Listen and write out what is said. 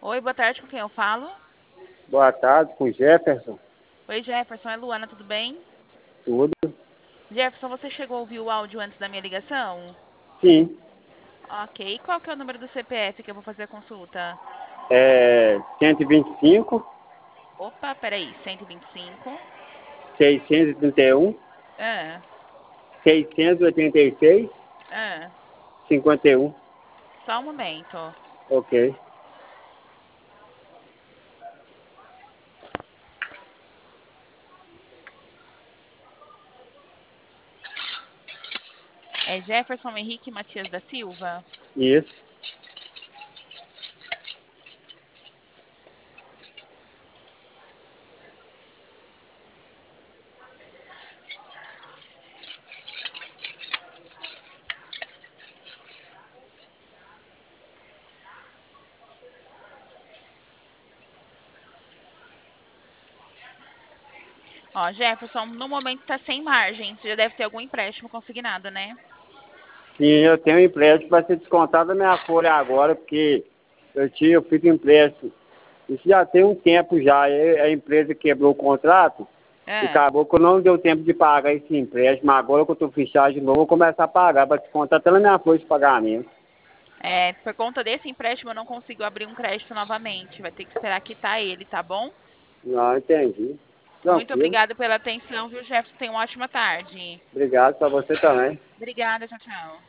Oi, boa tarde, com quem eu falo? Boa tarde, com Jefferson. Oi, Jefferson, é Luana, tudo bem? Tudo? Jefferson, você chegou a ouvir o áudio antes da minha ligação? Sim. Ok, e qual que é o número do CPF que eu vou fazer a consulta? É 125, Opa, peraí, 125. 631, Ah, 686, ah, 51. só um momento. Ok. É Jefferson Henrique Matias da Silva? Isso. Ó, Jefferson, no momento tá sem margem. Você já deve ter algum empréstimo consignado, né? Sim, eu tenho um empréstimo para ser descontado da minha folha agora, porque eu fiz empréstimo. Isso já tem um tempo já. A empresa quebrou o contrato e Ah, acabou que eu não deu tempo de pagar esse empréstimo. Agora que eu estou fechado de novo, eu vou começar a pagar para descontar até na minha folha de pagamento. por conta desse empréstimo eu não consigo abrir um crédito novamente. Vai ter que esperar quitar ele, tá bom? Não, entendi. Muito Tranquilo. obrigada pela atenção, viu, Jefferson? Tenha uma ótima tarde. Obrigado para você também. Obrigada, tchau, tchau.